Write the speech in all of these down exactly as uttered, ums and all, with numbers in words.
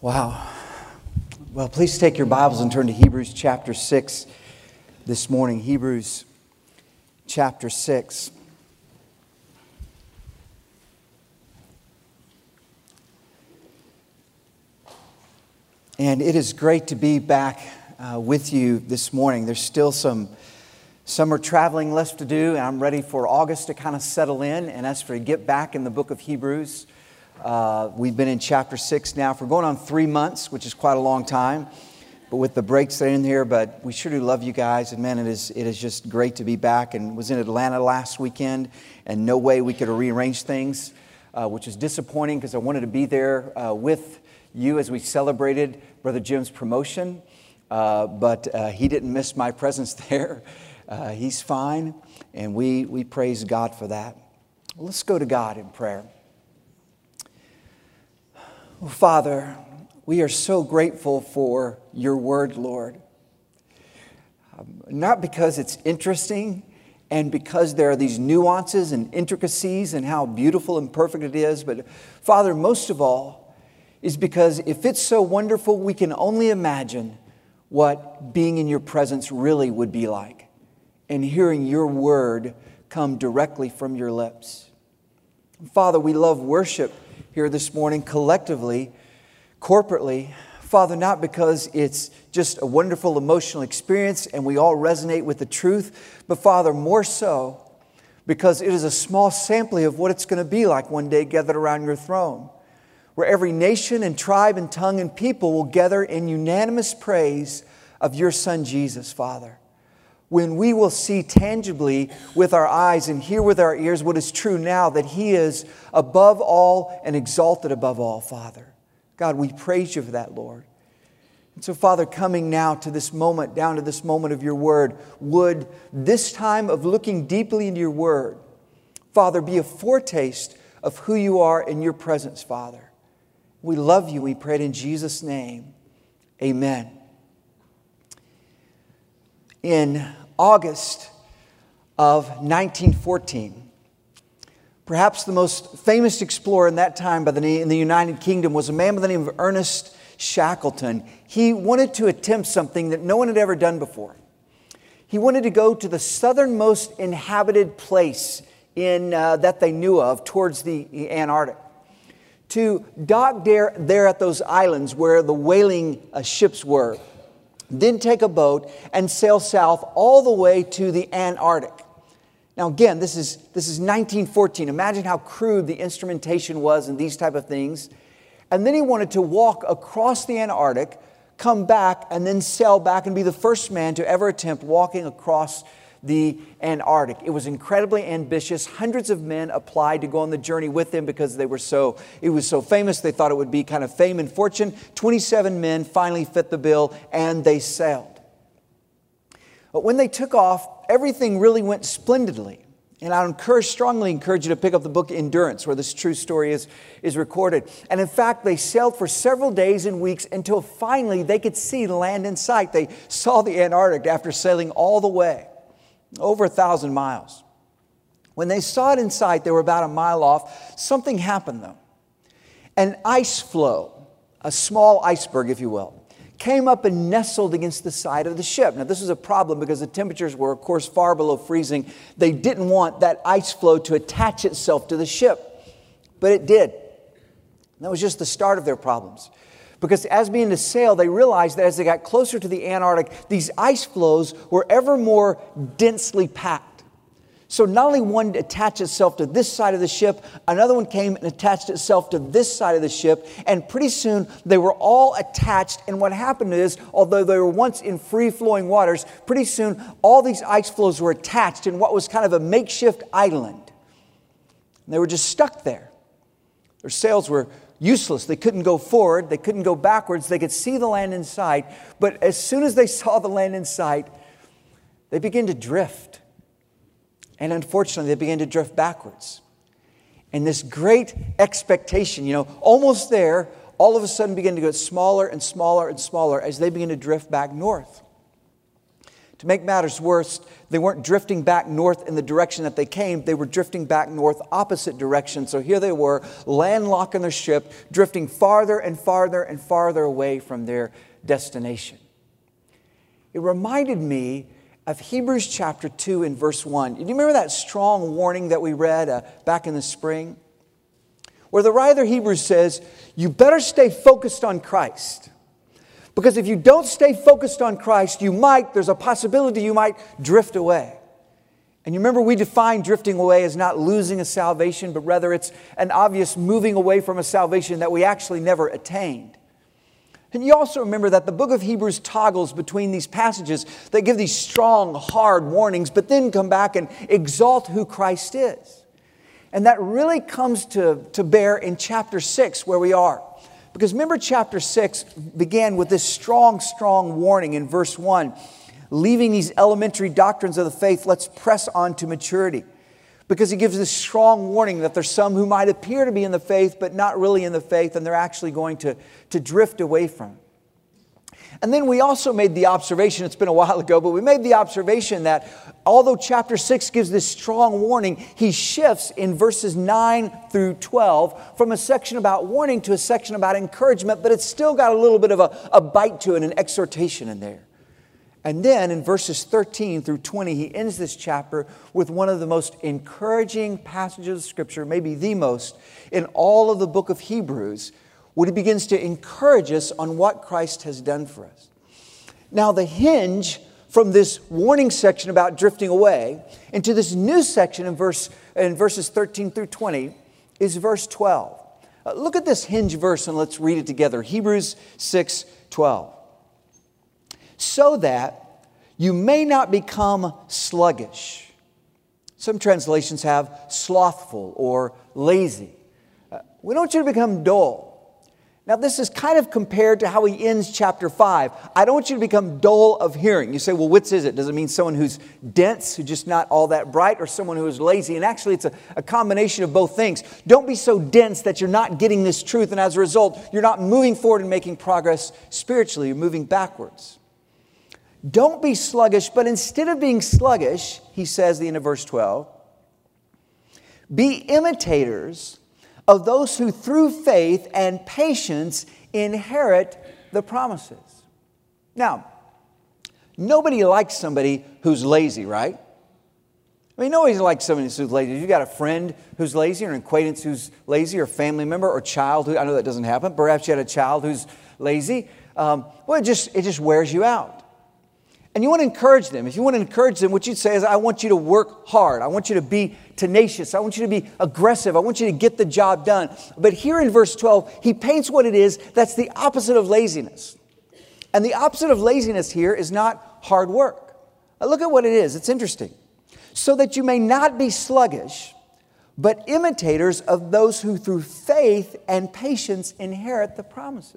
Wow. Well, please take your Bibles and turn to Hebrews chapter six this morning. Hebrews chapter six. And it is great to be back uh, with you this morning. There's still some summer traveling left to do, and I'm ready for August to kind of settle in and as for to get back in the book of Hebrews. Uh, we've been in chapter six now for going on three months, which is quite a long time, but with the breaks that are in here. But we sure do love you guys, and man, it is it is just great to be back. And was in Atlanta last weekend, and no way we could have rearranged things, uh, which is disappointing because I wanted to be there uh, with you as we celebrated Brother Jim's promotion, uh, but uh, he didn't miss my presence there. Uh, he's fine, and we we praise God for that. Well, let's go to God in prayer. Well, Father, we are so grateful for your word, Lord. Um, not because it's interesting and because there are these nuances and intricacies and how beautiful and perfect it is, but Father, most of all, is because if it's so wonderful, we can only imagine what being in your presence really would be like and hearing your word come directly from your lips. Father, we love worship here this morning collectively, corporately. Father, not because it's just a wonderful emotional experience and we all resonate with the truth, but Father, more so because it is a small sampling of what it's going to be like one day gathered around your throne, where every nation and tribe and tongue and people will gather in unanimous praise of your Son Jesus, Father. When we will see tangibly with our eyes and hear with our ears what is true now, that He is above all and exalted above all, Father. God, we praise you for that, Lord. And so, Father, coming now to this moment, down to this moment of your word, would this time of looking deeply into your word, Father, be a foretaste of who you are in your presence, Father. We love you. We pray it in Jesus' name. Amen. In August of nineteen fourteen, perhaps the most famous explorer in that time by the name, in the United Kingdom was a man by the name of Ernest Shackleton. He wanted to attempt something that no one had ever done before. He wanted to go to the southernmost inhabited place in uh, that they knew of, towards the Antarctic, to dock there, there at those islands where the whaling uh, ships were. Then take a boat and sail south all the way to the Antarctic. Now again, this is this is nineteen fourteen. Imagine how crude the instrumentation was and these type of things. And then he wanted to walk across the Antarctic, come back, and then sail back and be the first man to ever attempt walking across the Antarctic. It was incredibly ambitious. Hundreds of men applied to go on the journey with him because they were so, it was so famous. They thought it would be kind of fame and fortune. twenty-seven men finally fit the bill and they sailed. But when they took off, everything really went splendidly. And I encourage, strongly encourage you to pick up the book Endurance, where this true story is, is recorded. And in fact, they sailed for several days and weeks until finally they could see land in sight. They saw the Antarctic after sailing all the way. Over a thousand miles. When they saw it in sight, they were about a mile off. Something happened though. An ice floe, a small iceberg if you will, came up and nestled against the side of the ship. Now this was a problem because the temperatures were of course far below freezing. They didn't want that ice floe to attach itself to the ship. But it did. And that was just the start of their problems. Because as being to sail, they realized that as they got closer to the Antarctic, these ice floes were ever more densely packed. So not only one attached itself to this side of the ship, another one came and attached itself to this side of the ship, and pretty soon they were all attached. And what happened is, although they were once in free-flowing waters, pretty soon all these ice floes were attached in what was kind of a makeshift island. And they were just stuck there. Their sails were useless. They couldn't go forward. They couldn't go backwards. They could see the land in sight. But as soon as they saw the land in sight, they began to drift. And unfortunately, they began to drift backwards. And this great expectation, you know, almost there, all of a sudden began to get smaller and smaller and smaller as they began to drift back north. To make matters worse, they weren't drifting back north in the direction that they came. They were drifting back north opposite direction. So here they were, landlocked in their ship, drifting farther and farther and farther away from their destination. It reminded me of Hebrews chapter two and verse one. Do you remember that strong warning that we read uh, back in the spring? Where the writer of Hebrews says, you better stay focused on Christ. Because if you don't stay focused on Christ, you might, there's a possibility you might drift away. And you remember we define drifting away as not losing a salvation, but rather it's an obvious moving away from a salvation that we actually never attained. And you also remember that the book of Hebrews toggles between these passages that give these strong, hard warnings, but then come back and exalt who Christ is. And that really comes to, to bear in chapter six where we are. Because remember chapter six began with this strong, strong warning in verse one. Leaving these elementary doctrines of the faith, let's press on to maturity. Because he gives this strong warning that there's some who might appear to be in the faith, but not really in the faith, and they're actually going to, to drift away from it. And then we also made the observation, it's been a while ago, but we made the observation that although chapter six gives this strong warning, he shifts in verses nine through twelve from a section about warning to a section about encouragement, but it's still got a little bit of a, a bite to it, an exhortation in there. And then in verses thirteen through twenty, he ends this chapter with one of the most encouraging passages of Scripture, maybe the most, in all of the book of Hebrews, when he begins to encourage us on what Christ has done for us. Now, the hinge from this warning section about drifting away into this new section in, verse, in verses thirteen through twenty is verse twelve. Uh, look at this hinge verse and let's read it together. Hebrews six twelve. So that you may not become sluggish. Some translations have slothful or lazy. Uh, we don't want you to become dull. Now this is kind of compared to how he ends chapter five. I don't want you to become dull of hearing. You say, well, which is it? Does it mean someone who's dense, who's just not all that bright, or someone who is lazy? And actually it's a, a combination of both things. Don't be so dense that you're not getting this truth, and as a result, you're not moving forward and making progress spiritually. You're moving backwards. Don't be sluggish, but instead of being sluggish, he says at the end of verse twelve, be imitators of those who through faith and patience inherit the promises. Now, nobody likes somebody who's lazy, right? I mean, nobody likes somebody who's lazy. If you've got a friend who's lazy, or an acquaintance who's lazy, or a family member, or child who, I know that doesn't happen, perhaps you had a child who's lazy, um, well, it just, it just wears you out. And you want to encourage them. If you want to encourage them, what you'd say is, I want you to work hard. I want you to be tenacious. I want you to be aggressive. I want you to get the job done. But here in verse twelve, he paints what it is that's the opposite of laziness. And the opposite of laziness here is not hard work. Now look at what it is. It's interesting. So that you may not be sluggish, but imitators of those who through faith and patience inherit the promises.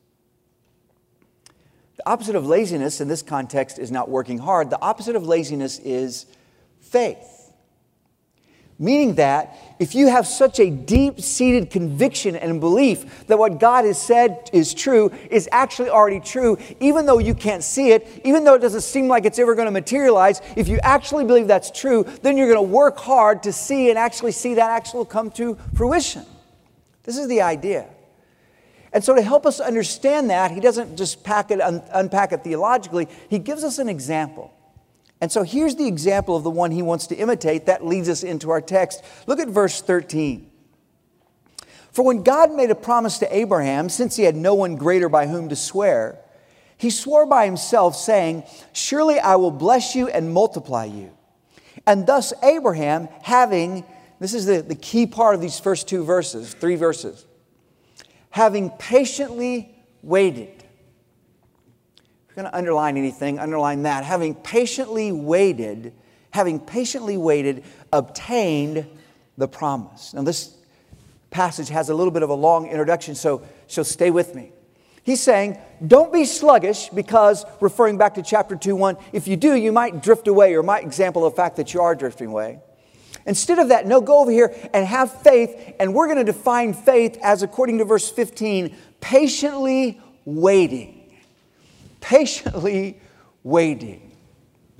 The opposite of laziness in this context is not working hard. The opposite of laziness is faith. Meaning that if you have such a deep-seated conviction and belief that what God has said is true, is actually already true, even though you can't see it, even though it doesn't seem like it's ever going to materialize, if you actually believe that's true, then you're going to work hard to see and actually see that actually come to fruition. This is the idea. And so to help us understand that, he doesn't just pack it, un- unpack it theologically. He gives us an example. And so here's the example of the one he wants to imitate. That leads us into our text. Look at verse thirteen. For when God made a promise to Abraham, since he had no one greater by whom to swear, he swore by himself, saying, surely I will bless you and multiply you. And thus Abraham, having, this is the, the key part of these first two verses, three verses, having patiently waited. If you're going to underline anything, underline that. Having patiently waited, having patiently waited, obtained the promise. Now this passage has a little bit of a long introduction, so, so stay with me. He's saying, don't be sluggish, because, referring back to chapter two one, if you do, you might drift away, or might example the fact that you are drifting away. Instead of that, no, go over here and have faith. And we're going to define faith as, according to verse fifteen, patiently waiting. Patiently waiting.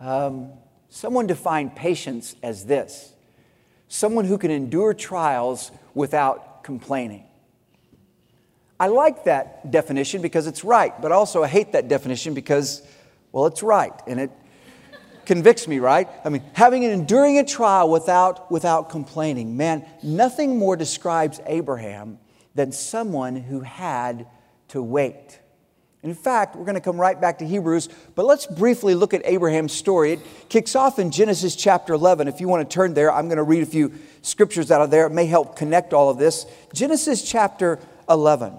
Um, someone defined patience as this: someone who can endure trials without complaining. I like that definition because it's right, but also I hate that definition because, well, it's right, and it convicts me, right? I mean, having an enduring a trial without, without complaining. Man, nothing more describes Abraham than someone who had to wait. In fact, we're going to come right back to Hebrews, but let's briefly look at Abraham's story. It kicks off in Genesis chapter eleven. If you want to turn there, I'm going to read a few scriptures out of there. It may help connect all of this. Genesis chapter eleven.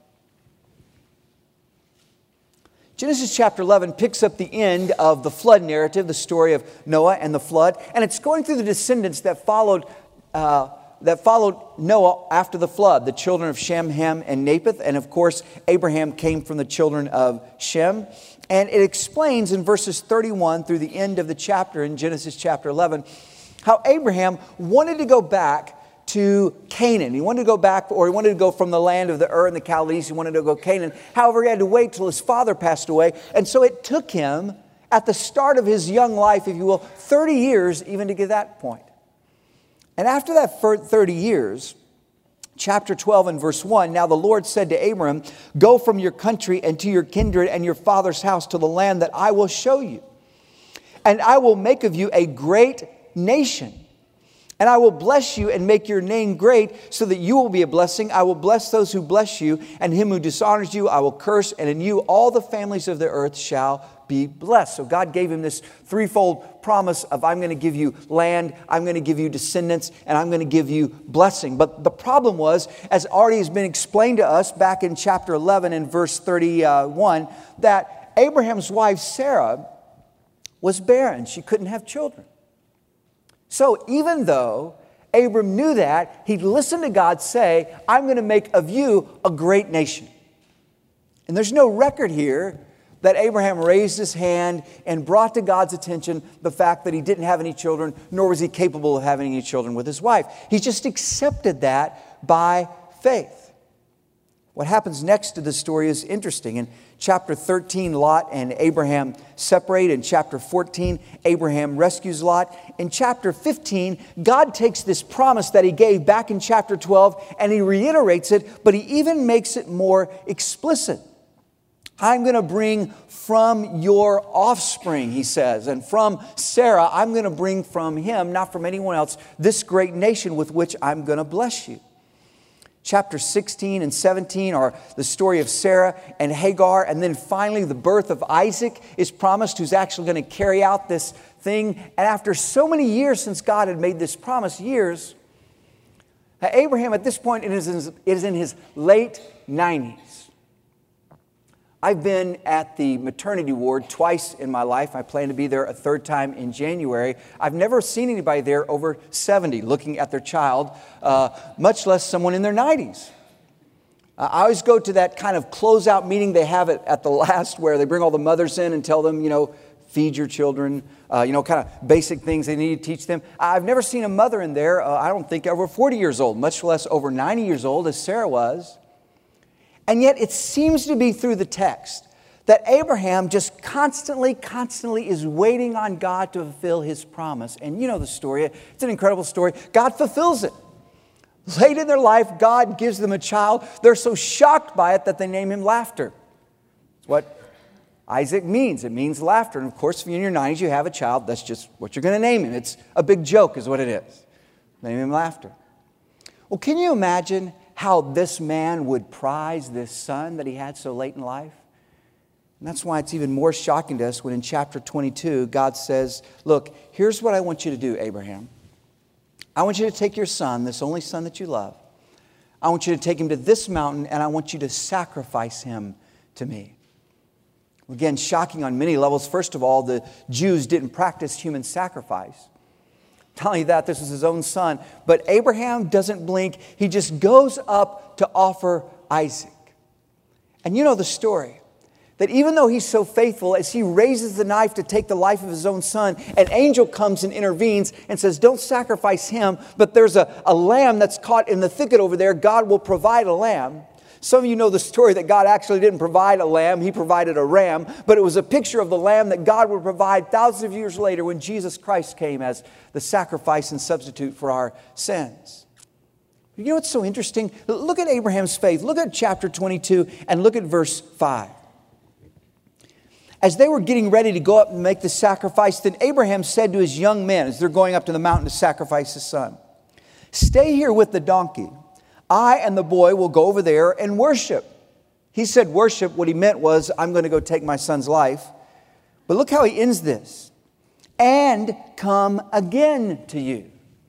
Genesis chapter eleven picks up the end of the flood narrative, the story of Noah and the flood, and it's going through the descendants that followed uh, that followed Noah after the flood, the children of Shem, Ham, and Japheth, and of course Abraham came from the children of Shem. And it explains in verses thirty-one through the end of the chapter in Genesis chapter eleven how Abraham wanted to go back to Canaan. He wanted to go back, or he wanted to go from the land of the Ur and the Chaldees. He wanted to go Canaan. However, he had to wait till his father passed away. And so it took him, at the start of his young life, if you will, thirty years even to get to that point. And after that thirty years, chapter twelve and verse one, now the Lord said to Abram, go from your country and to your kindred and your father's house to the land that I will show you. And I will make of you a great nation. And I will bless you and make your name great so that you will be a blessing. I will bless those who bless you, and him who dishonors you I will curse. And in you all the families of the earth shall be blessed. So God gave him this threefold promise of I'm going to give you land, I'm going to give you descendants, and I'm going to give you blessing. But the problem was, as already has been explained to us back in chapter eleven and verse thirty-one, that Abraham's wife Sarah was barren. She couldn't have children. So even though Abram knew that, he listened to God say, I'm going to make of you a great nation. And there's no record here that Abraham raised his hand and brought to God's attention the fact that he didn't have any children, nor was he capable of having any children with his wife. He just accepted that by faith. What happens next to the story is interesting. In chapter thirteen, Lot and Abraham separate. In chapter fourteen, Abraham rescues Lot. In chapter fifteen, God takes this promise that he gave back in chapter twelve and he reiterates it, but he even makes it more explicit. I'm going to bring from your offspring, he says, and from Sarah, I'm going to bring from him, not from anyone else, this great nation with which I'm going to bless you. Chapter sixteen and seventeen are the story of Sarah and Hagar. And then finally the birth of Isaac is promised, who's actually going to carry out this thing. And after so many years since God had made this promise, years, Abraham at this point is in his late nineties. I've been at the maternity ward twice in my life. I plan to be there a third time in January. I've never seen anybody there over seventy looking at their child, uh, much less someone in their nineties. Uh, I always go to that kind of closeout meeting they have at, at the last where they bring all the mothers in and tell them, you know, feed your children, uh, you know, kind of basic things they need to teach them. I've never seen a mother in there, uh, I don't think over forty years old, much less over ninety years old as Sarah was. And yet it seems to be through the text that Abraham just constantly, constantly is waiting on God to fulfill his promise. And you know the story. It's an incredible story. God fulfills it. Late in their life, God gives them a child. They're so shocked by it that they name him Laughter. It's what Isaac means. It means laughter. And of course, if you're in your nineties, you have a child, that's just what you're going to name him. It's a big joke is what it is. Name him Laughter. Well, can you imagine how this man would prize this son that he had so late in life? And that's why it's even more shocking to us when in chapter twenty-two, God says, look, here's what I want you to do, Abraham. I want you to take your son, this only son that you love. I want you to take him to this mountain and I want you to sacrifice him to me. Again, shocking on many levels. First of all, the Jews didn't practice human sacrifice. Not only that, this was his own son. But Abraham doesn't blink. He just goes up to offer Isaac. And you know the story. That even though he's so faithful, as he raises the knife to take the life of his own son, an angel comes and intervenes and says, don't sacrifice him, but there's a, a lamb that's caught in the thicket over there. God will provide a lamb. Some of you know the story that God actually didn't provide a lamb, He provided a ram, but it was a picture of the lamb that God would provide thousands of years later when Jesus Christ came as the sacrifice and substitute for our sins. You know what's so interesting? Look at Abraham's faith. Look at chapter twenty-two and look at verse five. As they were getting ready to go up and make the sacrifice, then Abraham said to his young men, as they're going up to the mountain to sacrifice his son, "Stay here with the donkey. I and the boy will go over there and worship." He said worship. What he meant was, I'm going to go take my son's life. But look how he ends this. "And come again to you."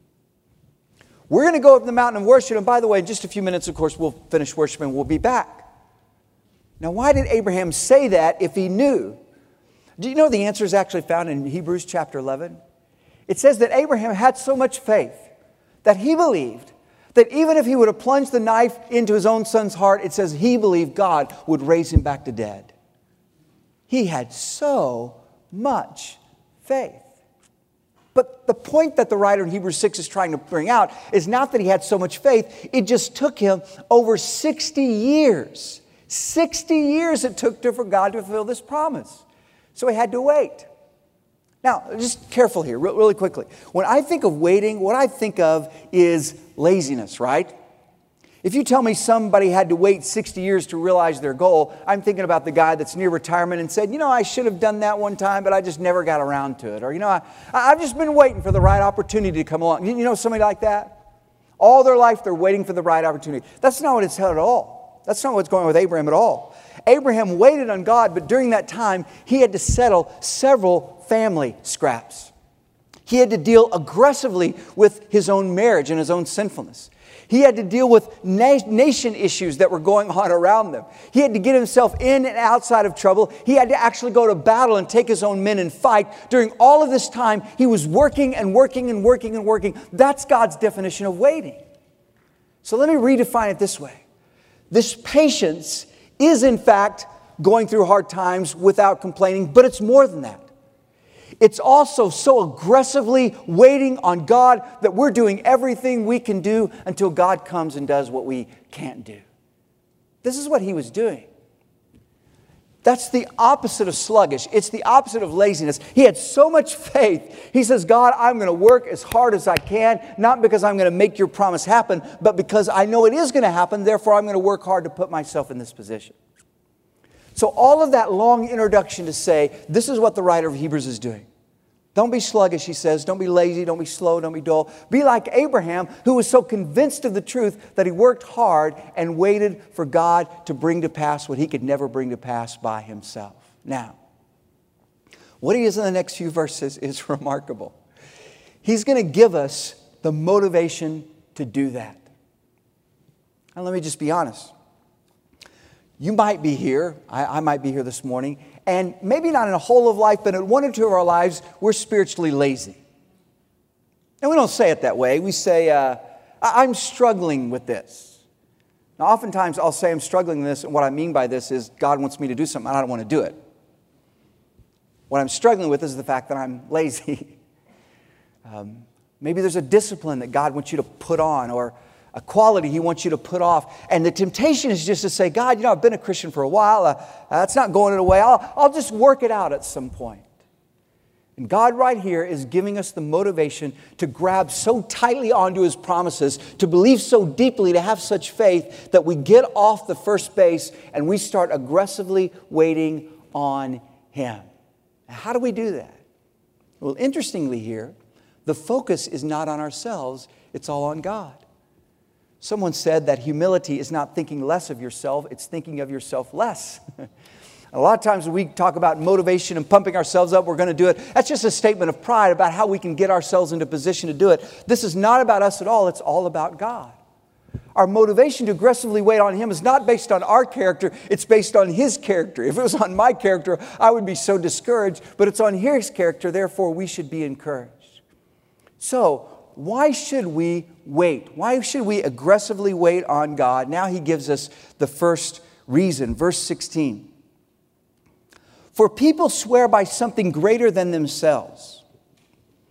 We're going to go up the mountain and worship. And by the way, in just a few minutes, of course, we'll finish worshiping and we'll be back. Now, why did Abraham say that if he knew? Do you know the answer is actually found in Hebrews chapter eleven? It says that Abraham had so much faith that he believed that even if he would have plunged the knife into his own son's heart, it says he believed God would raise him back to dead. He had so much faith. But the point that the writer in Hebrews six is trying to bring out is not that he had so much faith. It just took him over sixty years. sixty years it took to, for God to fulfill this promise. So he had to wait. Now, just careful here, really quickly. When I think of waiting, what I think of is laziness, right? If you tell me somebody had to wait sixty years to realize their goal, I'm thinking about the guy that's near retirement and said, you know, I should have done that one time, but I just never got around to it. Or, you know, I, I've just been waiting for the right opportunity to come along. You know somebody like that? All their life, they're waiting for the right opportunity. That's not what it's at all. That's not what's going on with Abraham at all. Abraham waited on God, but during that time, he had to settle several family scraps. He had to deal aggressively with his own marriage and his own sinfulness. He had to deal with na- nation issues that were going on around them. He had to get himself in and outside of trouble. He had to actually go to battle and take his own men and fight. During all of this time, he was working and working and working and working. That's God's definition of waiting. So let me redefine it this way. This patience is, in fact, going through hard times without complaining, but it's more than that. It's also so aggressively waiting on God that we're doing everything we can do until God comes and does what we can't do. This is what he was doing. That's the opposite of sluggish. It's the opposite of laziness. He had so much faith. He says, God, I'm going to work as hard as I can, not because I'm going to make your promise happen, but because I know it is going to happen. Therefore, I'm going to work hard to put myself in this position. So all of that long introduction to say, this is what the writer of Hebrews is doing. Don't be sluggish, he says. Don't be lazy. Don't be slow. Don't be dull. Be like Abraham, who was so convinced of the truth that he worked hard and waited for God to bring to pass what he could never bring to pass by himself. Now, what he is in the next few verses is remarkable. He's going to give us the motivation to do that. And let me just be honest. You might be here, I, I might be here this morning, and maybe not in a whole of life, but in one or two of our lives, we're spiritually lazy. And we don't say it that way. We say, uh, I'm struggling with this. Now, oftentimes I'll say I'm struggling with this, and what I mean by this is God wants me to do something, and I don't want to do it. What I'm struggling with is the fact that I'm lazy. um, maybe there's a discipline that God wants you to put on, or a quality he wants you to put off. And the temptation is just to say, God, you know, I've been a Christian for a while. Uh, that's not going away. I'll, I'll just work it out at some point. And God right here is giving us the motivation to grab so tightly onto his promises, to believe so deeply, to have such faith that we get off the first base and we start aggressively waiting on him. Now, how do we do that? Well, interestingly here, the focus is not on ourselves. It's all on God. Someone said that humility is not thinking less of yourself, it's thinking of yourself less. A lot of times when we talk about motivation and pumping ourselves up, we're going to do it. That's just a statement of pride about how we can get ourselves into position to do it. This is not about us at all. It's all about God. Our motivation to aggressively wait on him is not based on our character. It's based on his character. If it was on my character, I would be so discouraged. But it's on his character. Therefore, we should be encouraged. So, why should we wait? Why should we aggressively wait on God? Now he gives us the first reason. Verse sixteen. For people swear by something greater than themselves,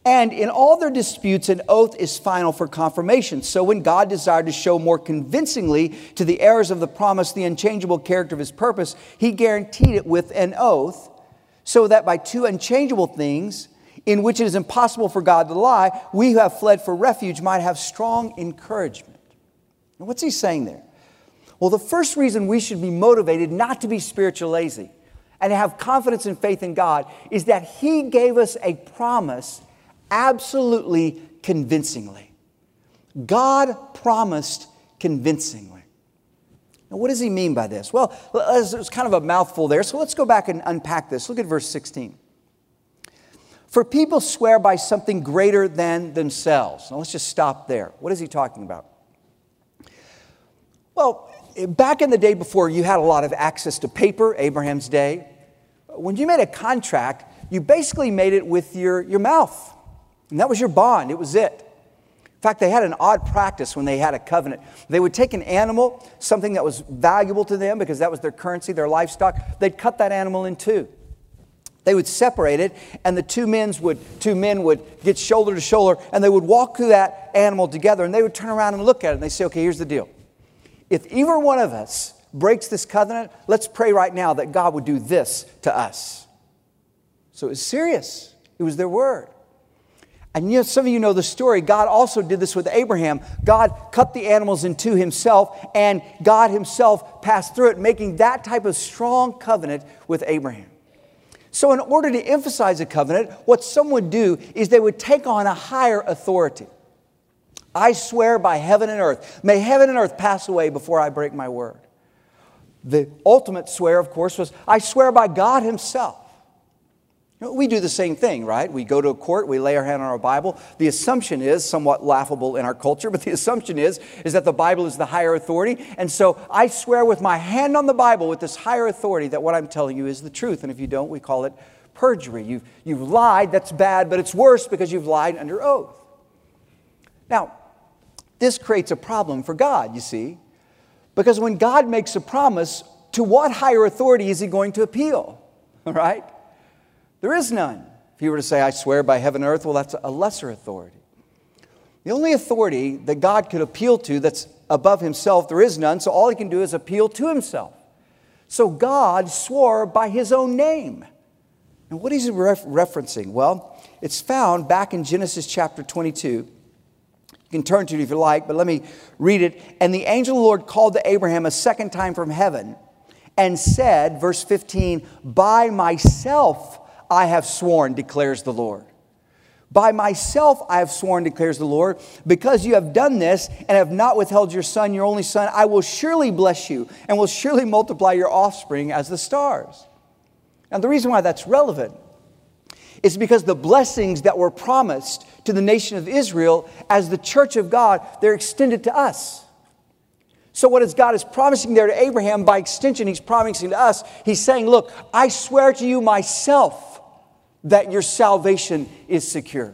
And in all their disputes, an oath is final for confirmation. So when God desired to show more convincingly to the heirs of the promise the unchangeable character of his purpose, he guaranteed it with an oath, so that by two unchangeable things, in which it is impossible for God to lie, we who have fled for refuge might have strong encouragement. Now, what's he saying there? Well, the first reason we should be motivated not to be spiritual lazy and to have confidence and faith in God is that he gave us a promise absolutely convincingly. God promised convincingly. Now, what does he mean by this? Well, it's kind of a mouthful there, so let's go back and unpack this. Look at verse sixteen. For people swear by something greater than themselves. Now, let's just stop there. What is he talking about? Well, back in the day before you had a lot of access to paper, Abraham's day, when you made a contract, you basically made it with your, your mouth. And that was your bond. It was it. In fact, they had an odd practice when they had a covenant. They would take an animal, something that was valuable to them because that was their currency, their livestock. They'd cut that animal in two. They would separate it, and the two men would, two men would get shoulder to shoulder, and they would walk through that animal together, and they would turn around and look at it, and they say, okay, here's the deal. If either one of us breaks this covenant, let's pray right now that God would do this to us. So it was serious. It was their word. And you know, some of you know the story. God also did this with Abraham. God cut the animals in two himself, and God himself passed through it, making that type of strong covenant with Abraham. So in order to emphasize a covenant, what some would do is they would take on a higher authority. I swear by heaven and earth. May heaven and earth pass away before I break my word. The ultimate swear, of course, was I swear by God himself. You know, we do the same thing, right? We go to a court, we lay our hand on our Bible. The assumption is, somewhat laughable in our culture, but the assumption is, is that the Bible is the higher authority. And so I swear with my hand on the Bible with this higher authority that what I'm telling you is the truth. And if you don't, we call it perjury. You've, you've lied, that's bad, but it's worse because you've lied under oath. Now, this creates a problem for God, you see, because when God makes a promise, to what higher authority is he going to appeal? All right? There is none. If he were to say, I swear by heaven and earth, well, that's a lesser authority. The only authority that God could appeal to that's above himself, there is none, so all he can do is appeal to himself. So God swore by his own name. And what is he ref- referencing? Well, it's found back in Genesis chapter twenty-two. You can turn to it if you like, but let me read it. And the angel of the Lord called to Abraham a second time from heaven and said, verse fifteen, by myself I have sworn, declares the Lord. By myself I have sworn, declares the Lord, because you have done this and have not withheld your son, your only son, I will surely bless you and will surely multiply your offspring as the stars. Now the reason why that's relevant is because the blessings that were promised to the nation of Israel as the church of God, they're extended to us. So what is God is promising there to Abraham, by extension he's promising to us, he's saying, look, I swear to you myself that your salvation is secure.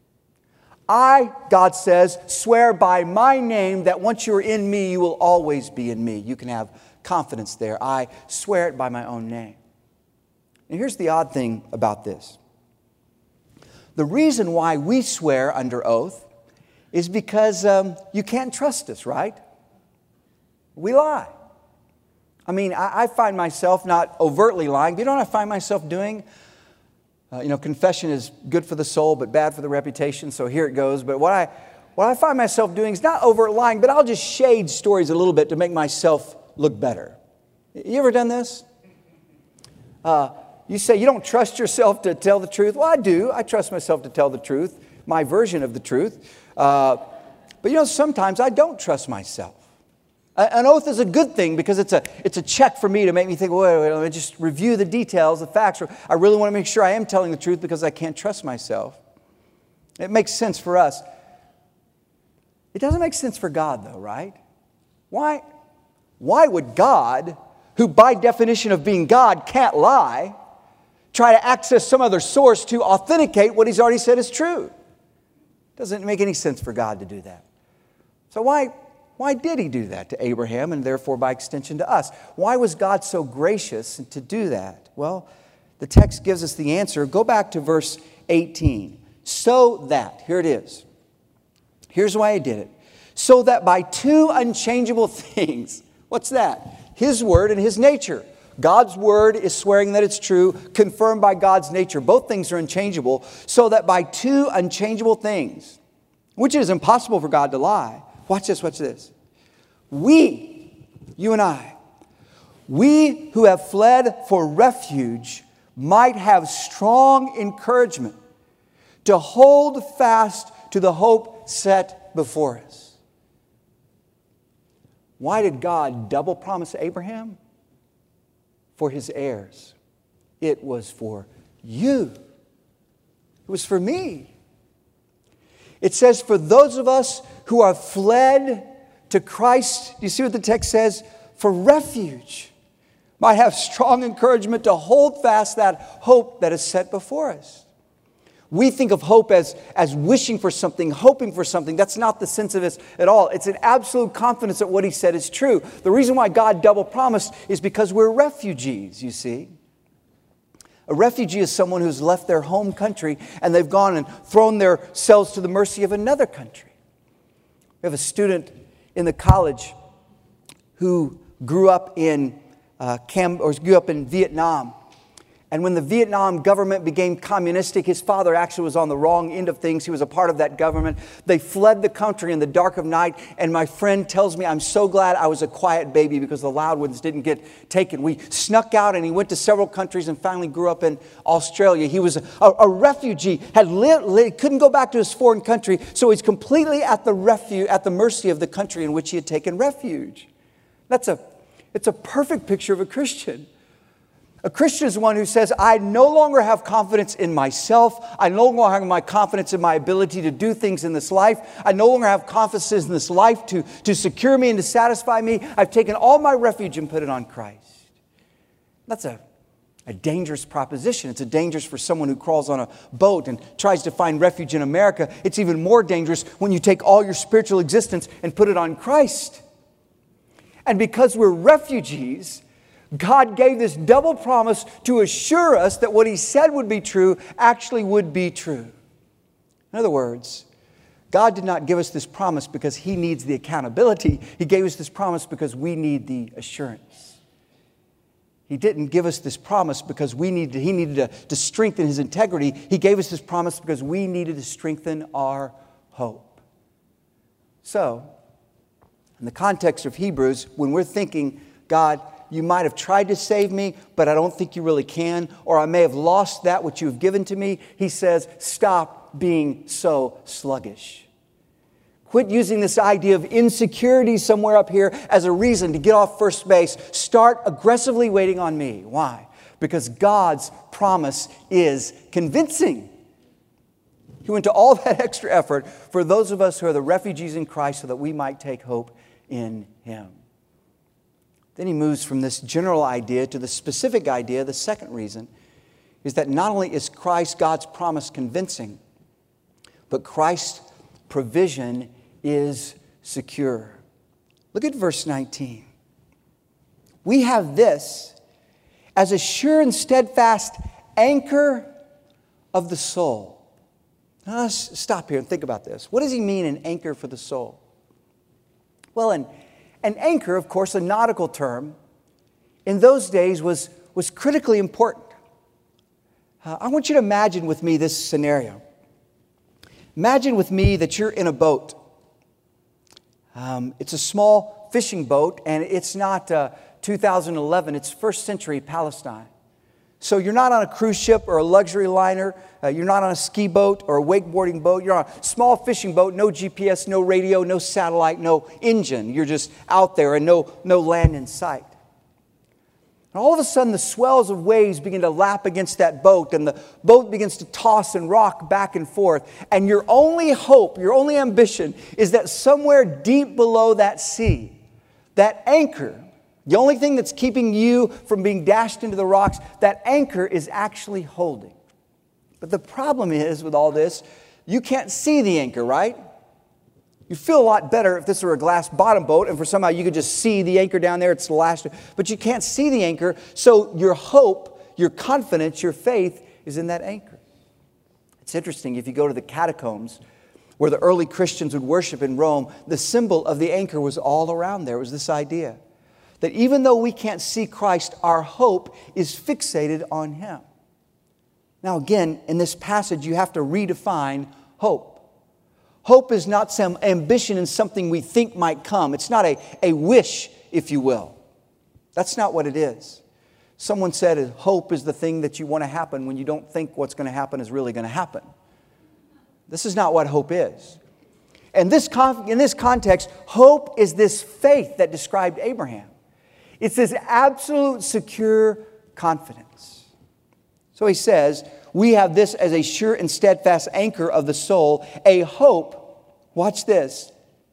I, God says, swear by my name that once you're in me, you will always be in me. You can have confidence there. I swear it by my own name. And here's the odd thing about this. The reason why we swear under oath is because um, you can't trust us, right? We lie. I mean, I, I find myself not overtly lying. But you know what I find myself doing? Uh, you know, confession is good for the soul, but bad for the reputation. So here it goes. But what I, what I find myself doing is not overt lying, but I'll just shade stories a little bit to make myself look better. You ever done this? Uh, you say you don't trust yourself to tell the truth. Well, I do. I trust myself to tell the truth, my version of the truth. Uh, but you know, sometimes I don't trust myself. An oath is a good thing because it's a, it's a check for me to make me think, wait, wait, let me just review the details, the facts. I really want to make sure I am telling the truth because I can't trust myself. It makes sense for us. It doesn't make sense for God, though, right? Why, why would God, who by definition of being God can't lie, try to access some other source to authenticate what he's already said is true? It doesn't make any sense for God to do that. So why... Why did he do that to Abraham and therefore by extension to us? Why was God so gracious to do that? Well, the text gives us the answer. Go back to verse eighteen. So that, here it is. Here's why he did it. So that by two unchangeable things, what's that? His word and his nature. God's word is swearing that it's true, confirmed by God's nature. Both things are unchangeable. So that by two unchangeable things, which it is impossible for God to lie. Watch this, watch this. We, you and I, we who have fled for refuge might have strong encouragement to hold fast to the hope set before us. Why did God double promise Abraham? For his heirs. It was for you. It was for me. It says, for those of us who are fled to Christ, you see what the text says? For refuge. Might have strong encouragement to hold fast that hope that is set before us. We think of hope as, as wishing for something, hoping for something. That's not the sense of this at all. It's an absolute confidence that what he said is true. The reason why God double promised is because we're refugees, you see. A refugee is someone who's left their home country and they've gone and thrown themselves to the mercy of another country. We have a student in the college who grew up in uh, Cam- or grew up in Vietnam. And when the Vietnam government became communistic, his father actually was on the wrong end of things. He was a part of that government. They fled the country in the dark of night. And my friend tells me, I'm so glad I was a quiet baby because the loud ones didn't get taken. We snuck out and he went to several countries and finally grew up in Australia. He was a, a refugee, had lived, lived, couldn't go back to his foreign country. So he's completely at the refuge, at the mercy of the country in which he had taken refuge. That's a, it's a perfect picture of a Christian. A Christian is one who says, I no longer have confidence in myself. I no longer have my confidence in my ability to do things in this life. I no longer have confidence in this life to, to secure me and to satisfy me. I've taken all my refuge and put it on Christ. That's a, a dangerous proposition. It's a dangerous for someone who crawls on a boat and tries to find refuge in America. It's even more dangerous when you take all your spiritual existence and put it on Christ. And because we're refugees, God gave this double promise to assure us that what he said would be true actually would be true. In other words, God did not give us this promise because he needs the accountability. He gave us this promise because we need the assurance. He didn't give us this promise because we needed, he needed to, to strengthen his integrity. He gave us this promise because we needed to strengthen our hope. So, in the context of Hebrews, when we're thinking, God, you might have tried to save me, but I don't think you really can. Or I may have lost that which you have given to me. He says, stop being so sluggish. Quit using this idea of insecurity somewhere up here as a reason to get off first base. Start aggressively waiting on me. Why? Because God's promise is convincing. He went to all that extra effort for those of us who are the refugees in Christ so that we might take hope in him. Then he moves from this general idea to the specific idea. The second reason is that not only is Christ, God's promise, convincing, but Christ's provision is secure. Look at verse nineteen. We have this as a sure and steadfast anchor of the soul. Now let's stop here and think about this. What does he mean, an anchor for the soul? Well, an An anchor, of course, a nautical term, in those days was, was critically important. Uh, I want you to imagine with me this scenario. Imagine with me that you're in a boat. Um, it's a small fishing boat, and it's not uh, two thousand eleven, it's first century Palestine. So you're not on a cruise ship or a luxury liner. Uh, you're not on a ski boat or a wakeboarding boat. You're on a small fishing boat, no G P S, no radio, no satellite, no engine. You're just out there and no, no land in sight. And all of a sudden, the swells of waves begin to lap against that boat, and the boat begins to toss and rock back and forth. And your only hope, your only ambition is that somewhere deep below that sea, that anchor, the only thing that's keeping you from being dashed into the rocks, that anchor is actually holding. But the problem is with all this, you can't see the anchor, right? You feel a lot better if this were a glass bottom boat and for somehow you could just see the anchor down there, it's the last, but you can't see the anchor. So your hope, your confidence, your faith is in that anchor. It's interesting, if you go to the catacombs where the early Christians would worship in Rome, the symbol of the anchor was all around there. It was this idea that even though we can't see Christ, our hope is fixated on Him. Now again, in this passage, you have to redefine hope. Hope is not some ambition in something we think might come. It's not a, a wish, if you will. That's not what it is. Someone said hope is the thing that you want to happen when you don't think what's going to happen is really going to happen. This is not what hope is. And this con- in this context, hope is this faith that described Abraham. It's this absolute secure confidence. So he says, we have this as a sure and steadfast anchor of the soul, a hope, watch this,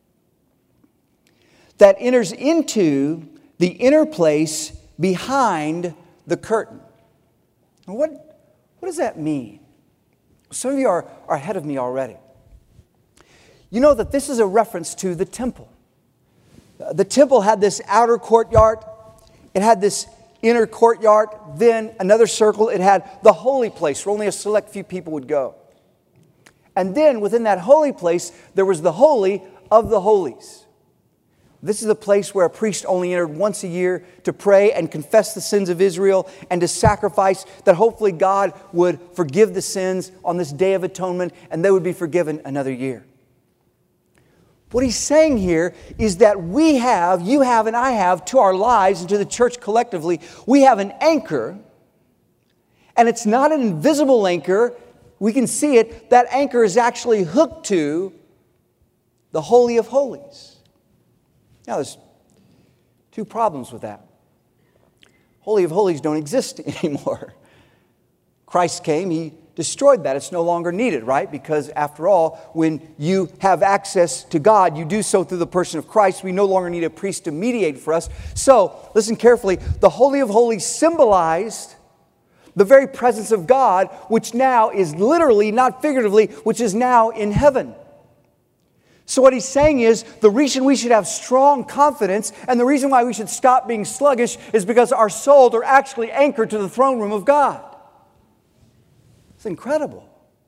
that enters into the inner place behind the curtain. Now what, what does that mean? Some of you are, are ahead of me already. You know that this is a reference to the temple. The temple had this outer courtyard. It had this inner courtyard. Then another circle. It had the holy place where only a select few people would go. And then within that holy place, there was the holy of the holies. This is a place where a priest only entered once a year to pray and confess the sins of Israel and to sacrifice that hopefully God would forgive the sins on this Day of Atonement and they would be forgiven another year. What he's saying here is that we have, you have and I have, to our lives and to the church collectively, we have an anchor, and it's not an invisible anchor. We can see it. That anchor is actually hooked to the Holy of Holies. Now, there's two problems with that. Holy of Holies don't exist anymore. Christ came, He destroyed that. It's no longer needed, right? Because after all, when you have access to God, you do so through the person of Christ. We no longer need a priest to mediate for us. So, listen carefully. The Holy of Holies symbolized the very presence of God, which now is literally, not figuratively, which is now in heaven. So what he's saying is the reason we should have strong confidence and the reason why we should stop being sluggish is because our souls are actually anchored to the throne room of God. It's incredible.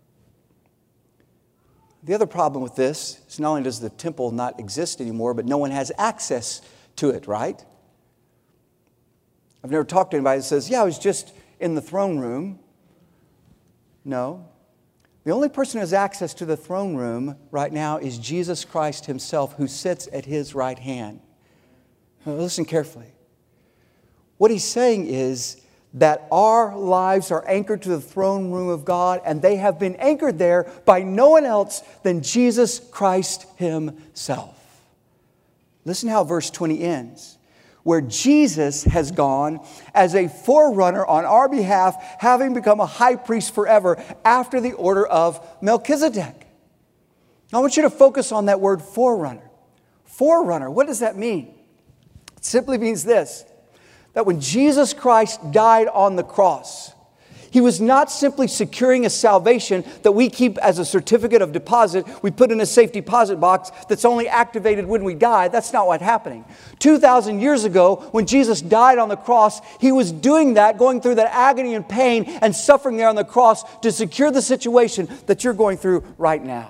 The other problem with this is not only does the temple not exist anymore, but no one has access to it, right? I've never talked to anybody that says, yeah, I was just in the throne room. No. The only person who has access to the throne room right now is Jesus Christ Himself, who sits at His right hand. Now, listen carefully. What he's saying is that our lives are anchored to the throne room of God, and they have been anchored there by no one else than Jesus Christ Himself. Listen how verse twenty ends. Where Jesus has gone as a forerunner on our behalf, having become a high priest forever after the order of Melchizedek. Now I want you to focus on that word forerunner. Forerunner, what does that mean? It simply means this, that when Jesus Christ died on the cross, He was not simply securing a salvation that we keep as a certificate of deposit. We put in a safe deposit box that's only activated when we die. That's not what's happening. two thousand years ago, when Jesus died on the cross, He was doing that, going through that agony and pain and suffering there on the cross to secure the situation that you're going through right now.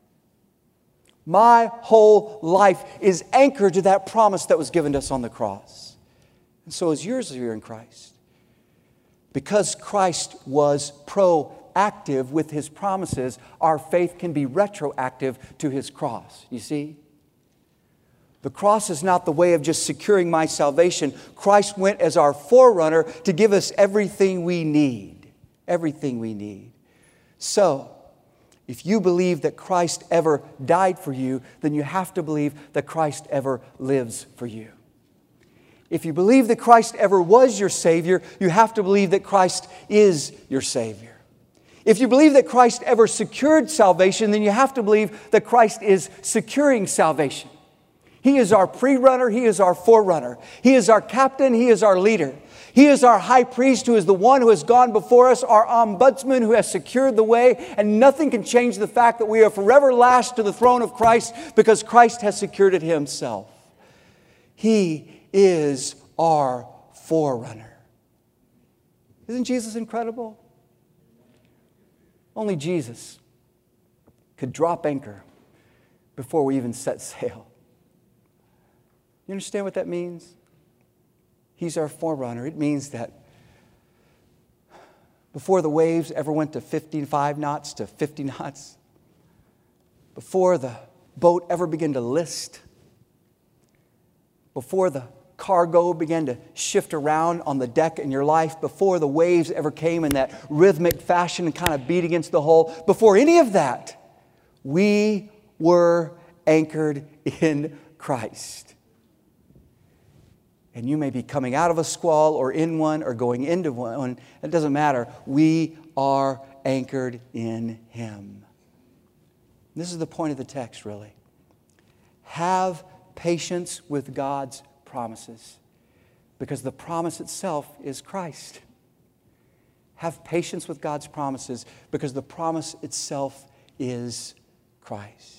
My whole life is anchored to that promise that was given to us on the cross. And so is yours if you're in Christ. Because Christ was proactive with His promises, our faith can be retroactive to His cross. You see? The cross is not the way of just securing my salvation. Christ went as our forerunner to give us everything we need. Everything we need. So, if you believe that Christ ever died for you, then you have to believe that Christ ever lives for you. If you believe that Christ ever was your Savior, you have to believe that Christ is your Savior. If you believe that Christ ever secured salvation, then you have to believe that Christ is securing salvation. He is our pre-runner. He is our forerunner. He is our captain. He is our leader. He is our high priest who is the one who has gone before us, our ombudsman who has secured the way, and nothing can change the fact that we are forever lashed to the throne of Christ because Christ has secured it Himself. He is our forerunner. Isn't Jesus incredible? Only Jesus could drop anchor before we even set sail. You understand what that means? He's our forerunner. It means that before the waves ever went to fifty-five knots to fifty knots, before the boat ever began to list, before the cargo began to shift around on the deck in your life, before the waves ever came in that rhythmic fashion and kind of beat against the hull, before any of that, we were anchored in Christ. And you may be coming out of a squall or in one or going into one. It doesn't matter. We are anchored in Him. This is the point of the text, really. Have patience with God's promises, because the promise itself is Christ. Have patience with God's promises, because the promise itself is Christ.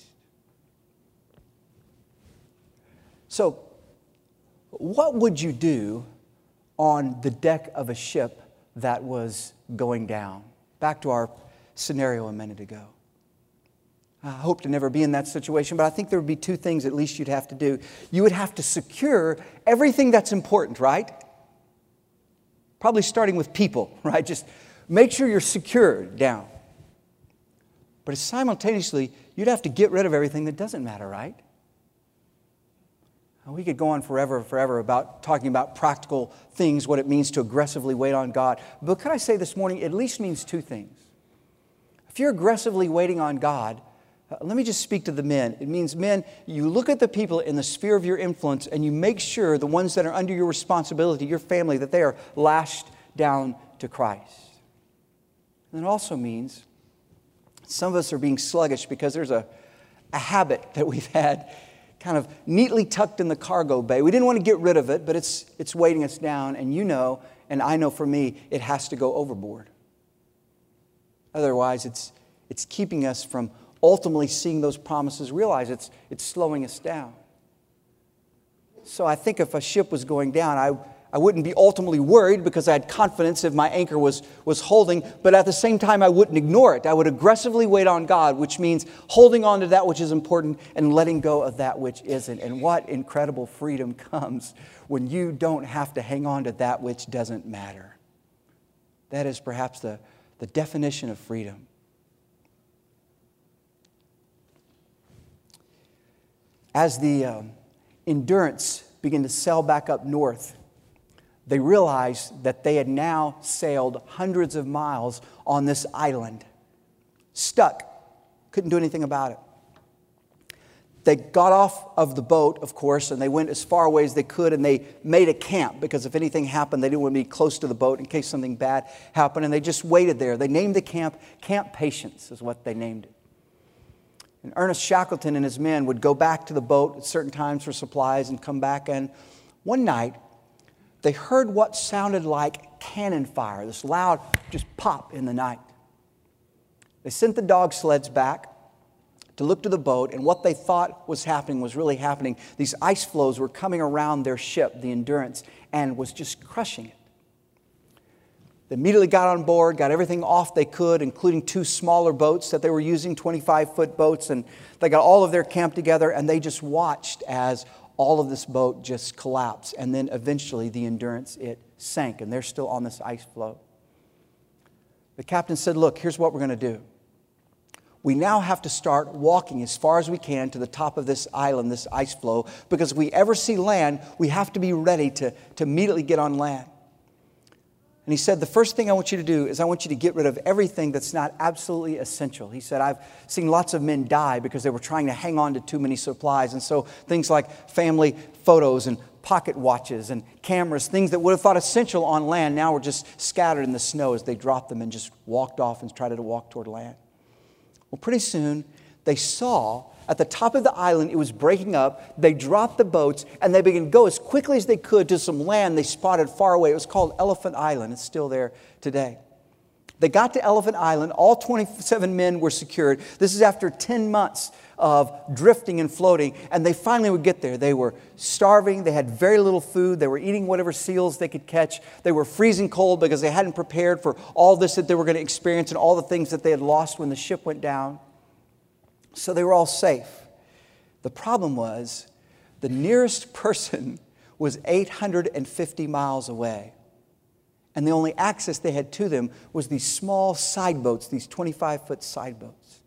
So, what would you do on the deck of a ship that was going down? Back to our scenario a minute ago. I hope to never be in that situation, but I think there would be two things at least you'd have to do. You would have to secure everything that's important, right? Probably starting with people, right? Just make sure you're secured down. But simultaneously, you'd have to get rid of everything that doesn't matter, right? We could go on forever and forever about talking about practical things, what it means to aggressively wait on God. But could I say this morning, it at least means two things. If you're aggressively waiting on God, uh, let me just speak to the men. It means, men, you look at the people in the sphere of your influence and you make sure the ones that are under your responsibility, your family, that they are lashed down to Christ. And it also means some of us are being sluggish because there's a, a habit that we've had kind of neatly tucked in the cargo bay. We didn't want to get rid of it, but it's it's weighting us down. And you know, and I know for me, it has to go overboard. Otherwise, it's it's keeping us from ultimately seeing those promises realized. It's it's slowing us down. So I think if a ship was going down, I I wouldn't be ultimately worried because I had confidence if my anchor was, was holding, but at the same time, I wouldn't ignore it. I would aggressively wait on God, which means holding on to that which is important and letting go of that which isn't. And what incredible freedom comes when you don't have to hang on to that which doesn't matter. That is perhaps the, the definition of freedom. As the um, Endurance began to sail back up north, they realized that they had now sailed hundreds of miles on this island, stuck, couldn't do anything about it. They got off of the boat, of course, and they went as far away as they could, and they made a camp because if anything happened, they didn't want to be close to the boat in case something bad happened, and they just waited there. They named the camp Camp Patience is what they named it. And Ernest Shackleton and his men would go back to the boat at certain times for supplies and come back, and one night, they heard what sounded like cannon fire, this loud just pop in the night. They sent the dog sleds back to look to the boat, and what they thought was happening was really happening. These ice floes were coming around their ship, the Endurance, and was just crushing it. They immediately got on board, got everything off they could, including two smaller boats that they were using, twenty-five foot boats, and they got all of their camp together, and they just watched as all of this boat just collapsed. And then eventually the Endurance, it sank, and they're still on this ice floe. The captain said, look, here's what we're going to do. We now have to start walking as far as we can to the top of this island, this ice floe, because if we ever see land, we have to be ready to, to immediately get on land. And he said, the first thing I want you to do is I want you to get rid of everything that's not absolutely essential. He said, I've seen lots of men die because they were trying to hang on to too many supplies. And so things like family photos and pocket watches and cameras, things that would have thought essential on land, now were just scattered in the snow as they dropped them and just walked off and tried to walk toward land. Well, pretty soon they saw at the top of the island, it was breaking up. They dropped the boats, and they began to go as quickly as they could to some land they spotted far away. It was called Elephant Island. It's still there today. They got to Elephant Island. All twenty-seven men were secured. This is after ten months of drifting and floating. And they finally would get there. They were starving. They had very little food. They were eating whatever seals they could catch. They were freezing cold because they hadn't prepared for all this that they were going to experience and all the things that they had lost when the ship went down. So they were all safe. The problem was the nearest person was eight hundred fifty miles away. And the only access they had to them was these small side boats, these twenty-five foot side boats.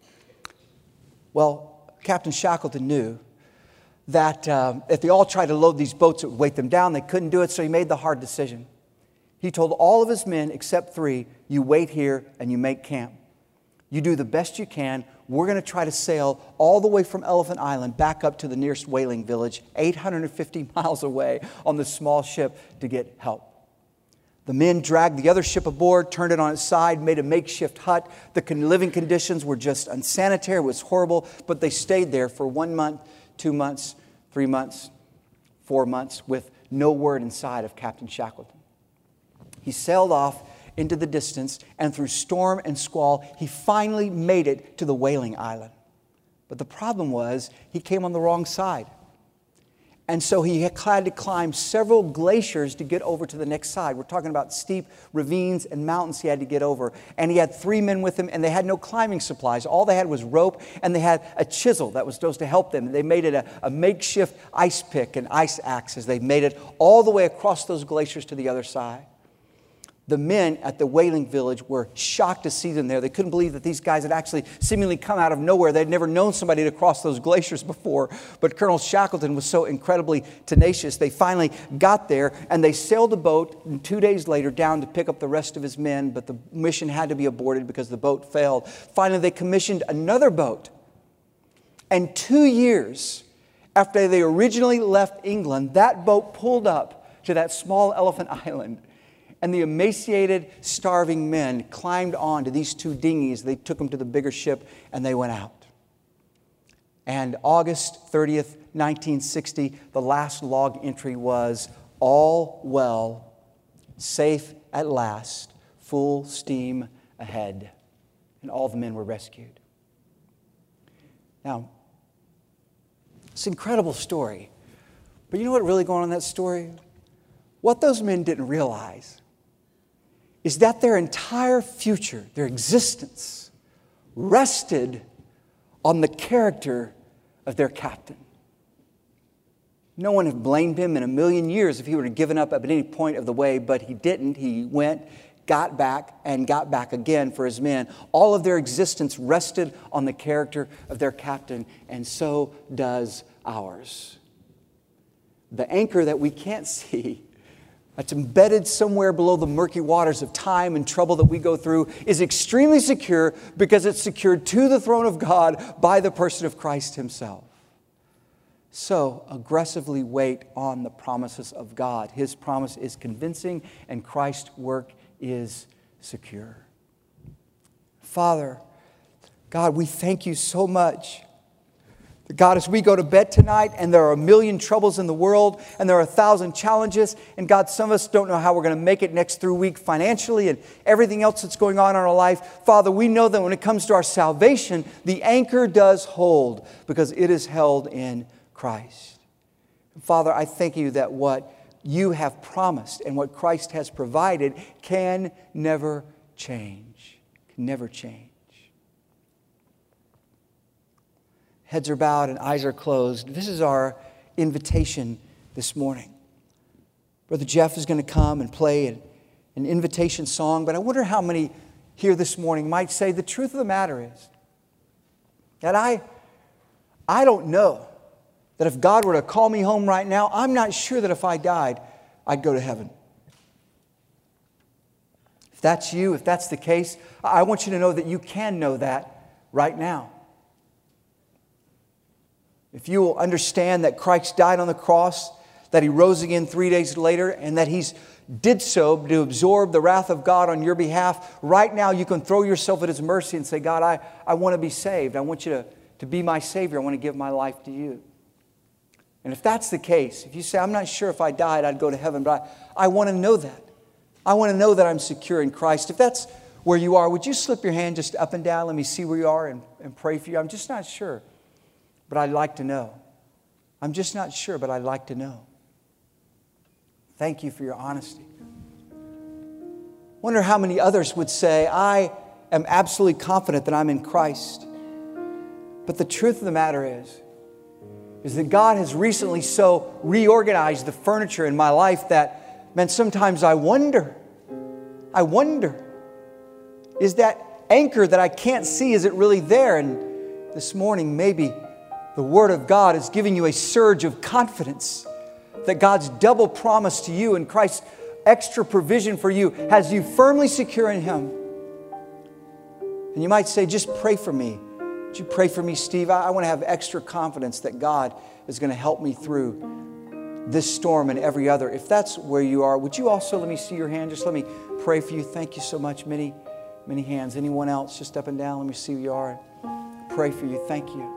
Well, Captain Shackleton knew that um, if they all tried to load these boats, it would weight them down. They couldn't do it, so he made the hard decision. He told all of his men, except three, you wait here and you make camp. You do the best you can. We're going to try to sail all the way from Elephant Island back up to the nearest whaling village, eight hundred fifty miles away on this small ship to get help. The men dragged the other ship aboard, turned it on its side, made a makeshift hut. The living conditions were just unsanitary. It was horrible, but they stayed there for one month, two months, three months, four months with no word inside of Captain Shackleton. He sailed off into the distance, and through storm and squall, he finally made it to the whaling island. But the problem was he came on the wrong side. And so he had to climb several glaciers to get over to the next side. We're talking about steep ravines and mountains he had to get over. And he had three men with him, and they had no climbing supplies. All they had was rope, and they had a chisel that was supposed to help them. They made it a, a makeshift ice pick and ice axe as they made it all the way across those glaciers to the other side. The men at the whaling village were shocked to see them there. They couldn't believe that these guys had actually seemingly come out of nowhere. They'd never known somebody to cross those glaciers before. But Colonel Shackleton was so incredibly tenacious. They finally got there, and they sailed a boat and two days later down to pick up the rest of his men. But the mission had to be aborted because the boat failed. Finally, they commissioned another boat. And two years after they originally left England, that boat pulled up to that small Elephant Island. And the emaciated, starving men climbed onto these two dinghies. They took them to the bigger ship, and they went out. And August thirtieth, nineteen sixty, the last log entry was, all well, safe at last, full steam ahead. And all the men were rescued. Now, it's an incredible story. But you know what really going on in that story? What those men didn't realize is that their entire future, their existence, rested on the character of their captain. No one had blamed him in a million years if he would have given up at any point of the way, but he didn't. He went, got back, and got back again for his men. All of their existence rested on the character of their captain, and so does ours. The anchor that we can't see, that's embedded somewhere below the murky waters of time and trouble that we go through, is extremely secure because it's secured to the throne of God by the person of Christ Himself. So aggressively wait on the promises of God. His promise is convincing, and Christ's work is secure. Father, God, we thank You so much. God, as we go to bed tonight and there are a million troubles in the world and there are a thousand challenges, and God, some of us don't know how we're going to make it next through week financially and everything else that's going on in our life. Father, we know that when it comes to our salvation, the anchor does hold because it is held in Christ. Father, I thank You that what You have promised and what Christ has provided can never change. Can never change. Heads are bowed and eyes are closed. This is our invitation this morning. Brother Jeff is going to come and play an, an invitation song, but I wonder how many here this morning might say the truth of the matter is that I, I don't know that if God were to call me home right now, I'm not sure that if I died, I'd go to heaven. If that's you, if that's the case, I want you to know that you can know that right now. If you will understand that Christ died on the cross, that He rose again three days later, and that He's did so to absorb the wrath of God on your behalf, right now you can throw yourself at His mercy and say, God, I, I want to be saved. I want You to, to be my Savior. I want to give my life to You. And if that's the case, if you say, I'm not sure if I died, I'd go to heaven, but I, I want to know that. I want to know that I'm secure in Christ. If that's where you are, would you slip your hand just up and down? Let me see where you are and, and pray for you. I'm just not sure, but I'd like to know. I'm just not sure, but I'd like to know. Thank you for your honesty. Wonder how many others would say, I am absolutely confident that I'm in Christ. But the truth of the matter is, is that God has recently so reorganized the furniture in my life that, man, sometimes I wonder, I wonder, is that anchor that I can't see, is it really there? And this morning, maybe the Word of God is giving you a surge of confidence that God's double promise to you and Christ's extra provision for you has you firmly secure in Him. And you might say, just pray for me. Would you pray for me, Steve? I, I want to have extra confidence that God is going to help me through this storm and every other. If that's where you are, would you also let me see your hand? Just let me pray for you. Thank you so much. Many, many hands. Anyone else? Just up and down. Let me see who you are. Pray for you. Thank you.